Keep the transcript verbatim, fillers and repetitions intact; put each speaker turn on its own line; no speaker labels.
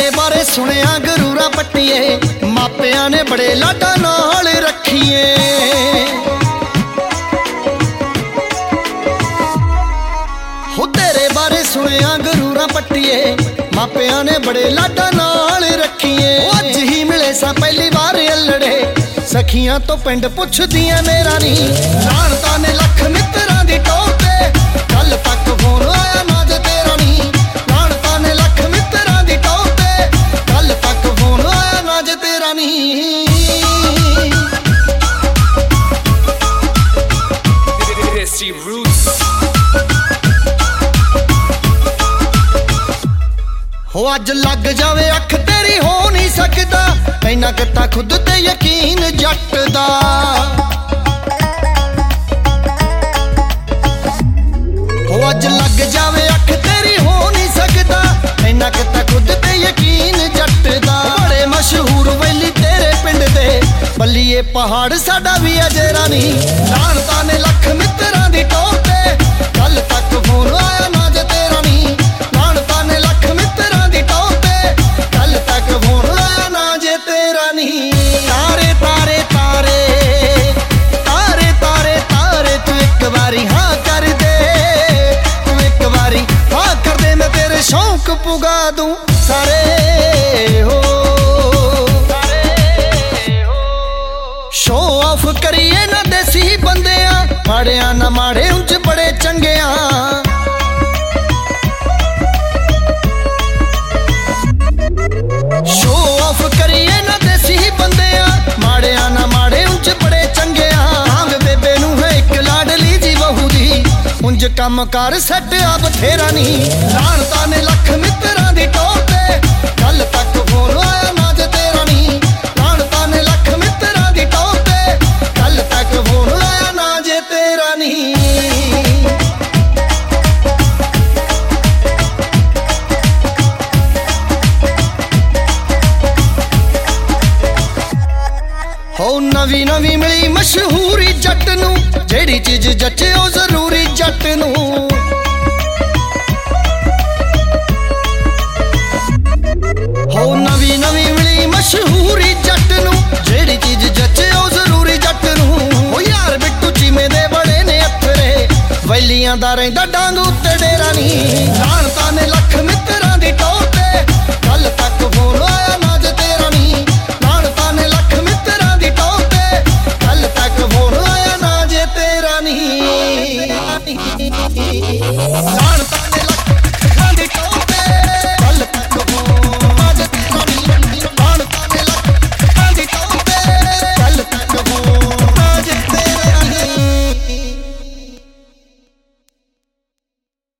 तेरे बारे सुनिया गरूरा पट्टिए, मापिया ने बड़े लाडा नाल रखिए। हो तेरे बारे सुनिया गरूरा पट्टिए, मापिया ने बड़े लाडा नाल रखिए। अज ही मिले सा पहली बार अल्लड़े, सखियां तो पिंड पुछदियां मेरा नी। लाणता ने लख मित्रां दी टोटे, कल तक फोन आया ना जे तेरा नी। लाणता ने लख मित्रां दी टोटे, कल तक फोन आया ना जे तेरा नी। हो अज लग जावे अख तेरी हो नहीं सकदा, इन्ना किता खुद ते यकीन जट दा। हो अज लग जावे अख तेरी हो नहीं सकदा, इन्ना किता खुद ते यकीन जट दा। बड़े मशहूर वैली तेरे पिंड दे, बल्लिए पहाड़ साडा भी अजे रानी। लाणता ने लख मित्रां दी टोटे, कल तक फोन आया ना जे तेरा नी। लाणता ने लख मित्रां दी टोटे, कल तक फोन आया ना जे तेरा नी। तारे तारे तारे तारे तारे तारे, तू एक बारी हाँ कर दे, तू एक बारी हाँ कर दे, मैं तेरे शौक पुगा दूं सारे। हो शो ऑफ करिए ना देसी बंदियां, माड़िया ना माड़े उंच बड़े चंगिया। शो ऑफ करिए ना देसी बंदियां, माड़िया ना माड़े उंच बड़े चंगिया। आंग बेबे नू है एक लाडली जी बहू दी, उंज कम कर सट आ बथेरा नी। लाणता ने लख मित्रां दी टोटे, कल तक फोन आया ना जे तेरा नी। लाणता ने लख मित्रां दी टोटे, कल तक फोन आया ना जे तेरा नी। हो नवी नवी मिली मशहूरी जट नू, जेड़ी चीज जचे ओ जरूरी जट नू। हो नवी नवी मिली मशहूरी जट नू, जेड़ी चीज जचे ओ जरूरी जट नू। ओ यार बिट्टू चीमे दे बड़े ने अथरे, वैलियां दा रहिंदा डांग उत्ते डेरा नी। लाणता ने लख मित्रां दी टोटे, कल तक फोन आया ना जे तेरा नी। लाणता ने लख मित्रां दी टोटे, कल तक फोन आया ना जे तेरा नी। लाणता ने लख मित्रां दी टोटे।